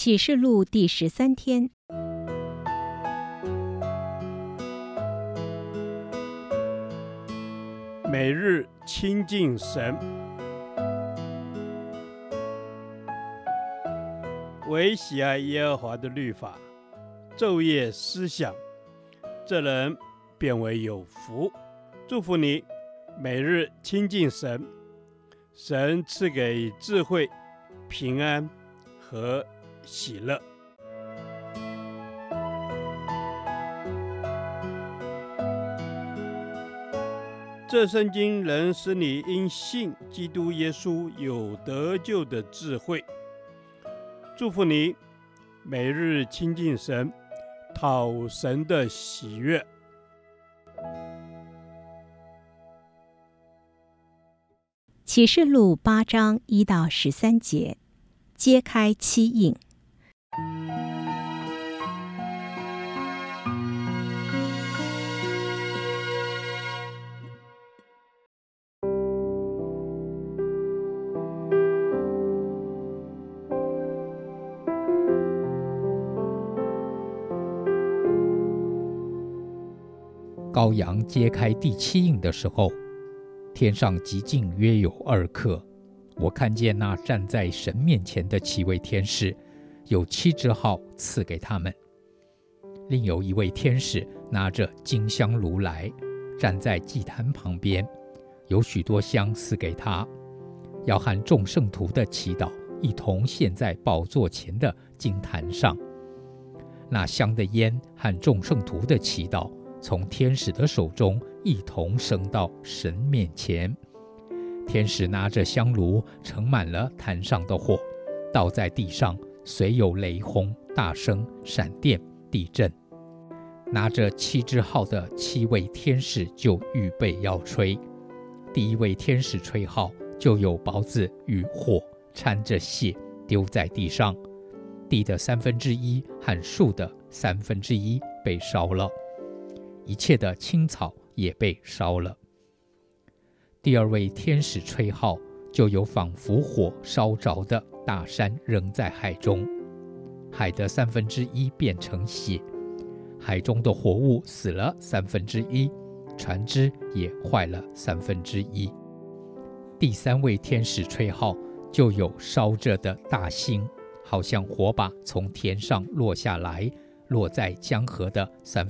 启示录第13天， 每日亲近神，唯喜爱耶和华的律法，昼夜思想，这人便为有福。祝福你，每日亲近神，神赐给智慧、平安和喜乐。这圣经能使你因信基督耶稣有得救的智慧。祝福你，每日亲近神，讨神的喜悦。 启示录8章1到13节，揭开七印。 羔羊揭开第七印的时候，天上极近约有2刻。我看见那站在神面前的7位天使，有7支号赐给他们。另有1位天使拿着金香炉来，站在祭坛旁边，有许多香赐给他，要和众圣徒的祈祷一同献在宝座前的金坛上。那香的烟和众圣徒的祈祷从天使的手中一同升到神面前。天使拿着香炉盛满了坛上的火，倒在地上，随有雷轰、大声、闪电、地震。拿着7支号的7位天使就预备要吹。第1位天使吹号，就有雹子与火掺着血丢在地上，地的1/3和树的1/3被烧了，一切的青草也被烧了。第2位天使吹号，就有仿佛火烧着的大山扔在海中，海的1/3变成血，海中的活物死了1/3，船只也坏了1/3。第3位天使吹号，就有烧着的大星，好像火把从天上落下来，落在江河的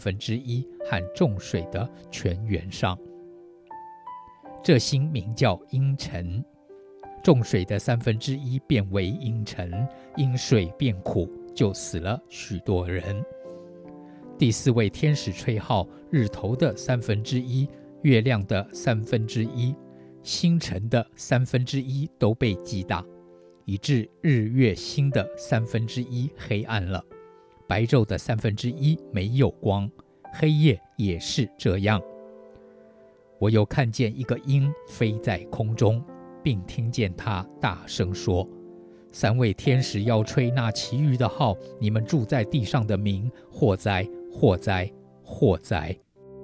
1/3和众水的泉源上。这星名叫阴沉，众水的1/3变为阴沉，因水变苦，就死了许多人。第4位天使吹号，日头的1/3，月亮的1/3，星辰的1/3都被击打，以致日月星的1/3黑暗了，白昼的1/3没有光，黑夜也是这样。我又看见一个鹰飞在空中，并听见他大声说：3位天使要吹那其余的号，你们住在地上的民，祸哉，祸哉，祸哉！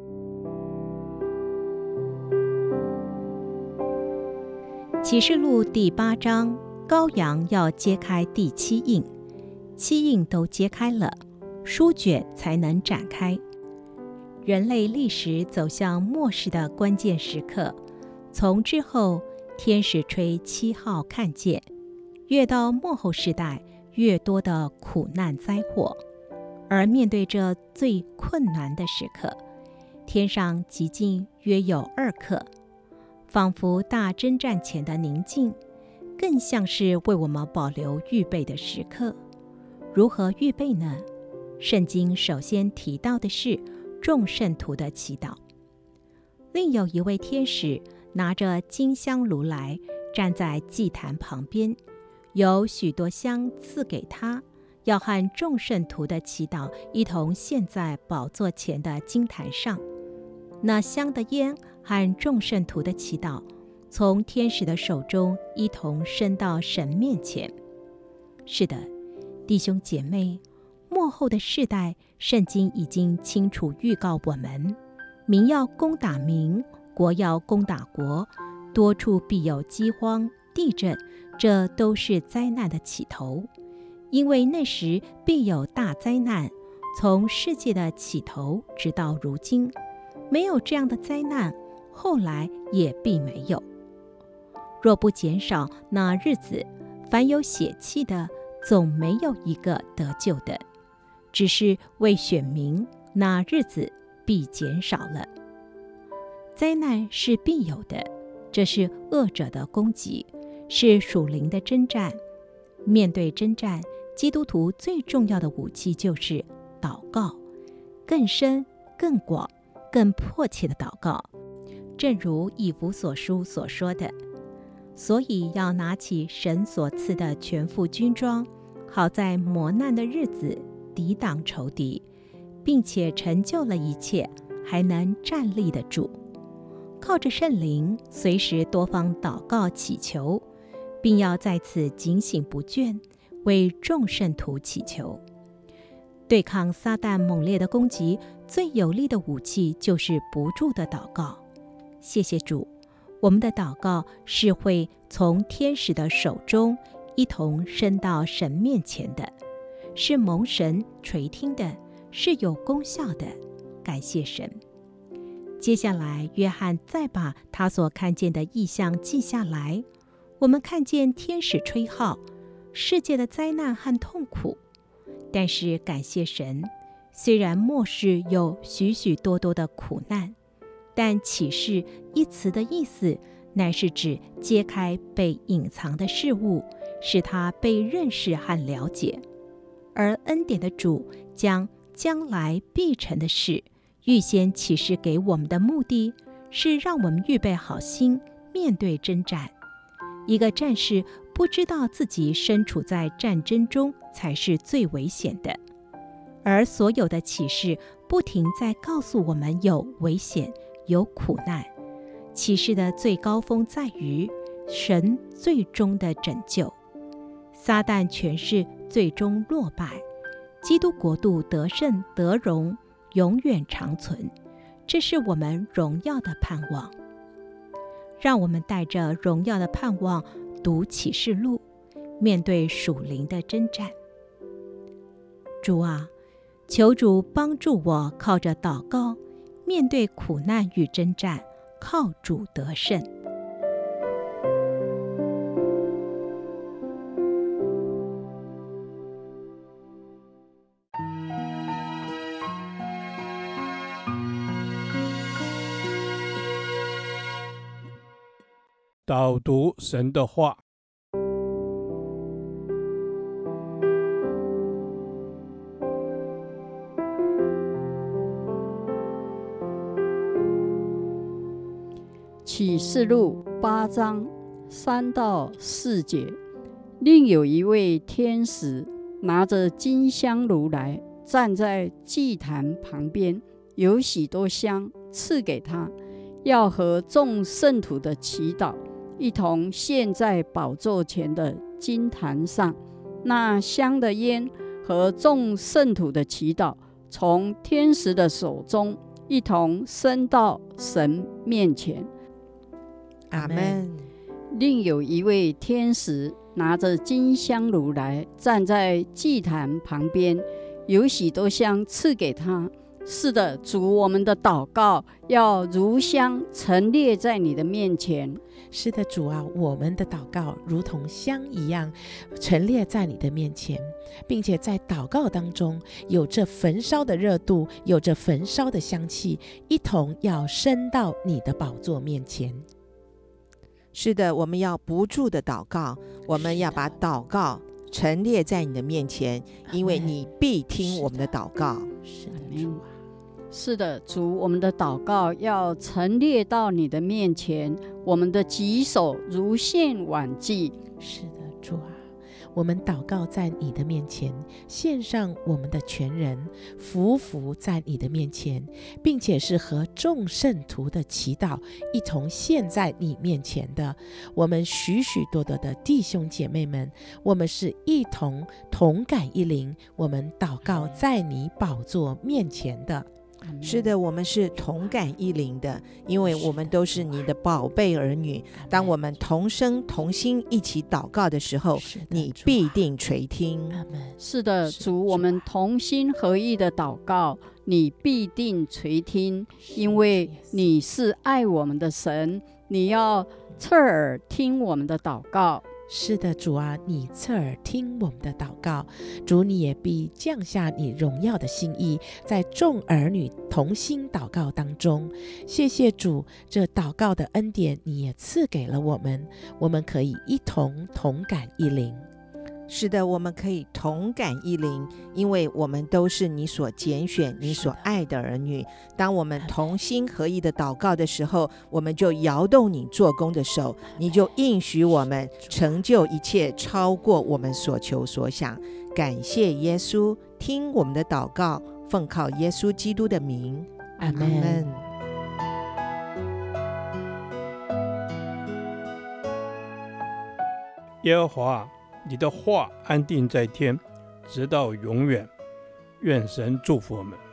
启示录第8章，羔羊要揭开第7印，7印都揭开了，书卷才能展开。人类历史走向末世的关键时刻，从之后天使吹7号看见，越到末后世代，越多的苦难灾祸。而面对这最困难的时刻，天上极近约有2刻，仿佛大征战前的宁静，更像是为我们保留预备的时刻。如何预备呢？圣经首先提到的是众圣徒的祈祷。另有1位天使拿着金香炉来，站在祭坛旁边，有许多香赐给他，要和众圣徒的祈祷一同献在宝座前的金坛上。那香的烟和众圣徒的祈祷从天使的手中一同升到神面前。是的，弟兄姐妹，末后的世代，圣经已经清楚预告我们，民要攻打民，国要攻打国，多处必有饥荒、地震，这都是灾难的起头。 因为那时必有大灾难，从世界的起头直到如今，没有这样的灾难，后来也必没有。若不减少那日子，凡有血气的，总没有一个得救的。只是为选民，那日子必减少了。灾难是必有的，这是恶者的攻击，是属灵的征战。面对征战，基督徒最重要的武器就是祷告，更深、更广、更迫切的祷告。正如以弗所书所说的，所以要拿起神所赐的全副军装，好在磨难的日子抵挡仇敌，并且成就了一切，还能站立得住。靠着圣灵，随时多方祷告祈求，并要在此警醒不倦，为众圣徒祈求。对抗撒旦猛烈的攻击，最有力的武器就是不住的祷告。谢谢主，我们的祷告是会从天使的手中一同伸到神面前的，是蒙神垂听的，是有功效的。感谢神。接下来，约翰再把他所看见的异象记下来。我们看见天使吹号，世界的灾难和痛苦。但是感谢神，虽然末世有许许多多的苦难，但启示一词的意思乃是指揭开被隐藏的事物，使它被认识和了解。而恩典的主将将来必成的事预先启示给我们的目的，是让我们预备好心面对征战。一个战士不知道自己身处在战争中才是最危险的，而所有的启示不停在告诉我们有危险、有苦难。启示的最高峰在于神最终的拯救，撒旦权势最终落败，基督国度得胜得荣，永远长存。这是我们荣耀的盼望。让我们带着荣耀的盼望读启示录，面对属灵的征战。主啊，求主帮助我靠着祷告，面对苦难与征战，靠主得胜。 导读神的话。 启示录8章3到4节，另有一位天使拿着金香炉来，站在祭坛旁边，有许多香赐给他，要和众圣徒的祈祷一同献在宝座前的金坛上。那香的烟和众圣徒的祈祷，从天使的手中一同升到神面前。 阿们。 另有一位天使拿着金香炉来，站在祭坛旁边，有许多香赐给他。是的，主，我们的祷告要如香陈列在你的面前。 是的，主啊，我们的祷告如同香一样陈列在你的面前，并且在祷告当中有着焚烧的热度，有着焚烧的香气，一同要升到你的宝座面前。 是的，我们要不住的祷告，我们要把祷告陈列在你的面前，因为你必听我们的祷告。 是的，主啊。 是的，主，我们的祷告要陈列到你的面前，我们的举手如献晚祭。 是的，主啊，我们祷告在你的面前，献上我们的全人，匍匐在你的面前，并且是和众圣徒的祈祷一同献在你面前的。我们许许多多的弟兄姐妹们，我们是一同感一灵，我们祷告在你宝座面前的。 是的，我们是同感一灵的，因为我们都是你的宝贝儿女。当我们同声同心一起祷告的时候，你必定垂听。 是的，主，我们同心合意的祷告，你必定垂听，因为你是爱我们的神，你要侧耳听我们的祷告。 是的，主啊，你侧耳听我们的祷告，主，你也必降下你荣耀的心意，在众儿女同心祷告当中。谢谢主，这祷告的恩典你也赐给了我们，我们可以一同同感一灵。 是的，我们可以同感一灵，因为我们都是你所拣选、你所爱的儿女。当我们同心合意的祷告的时候，我们就摇动你做工的手，你就应许我们成就一切，超过我们所求所想。感谢耶稣，听我们的祷告，奉靠耶稣基督的名， 阿们。 耶和华，你的话安定在天，直到永远。愿神祝福我们。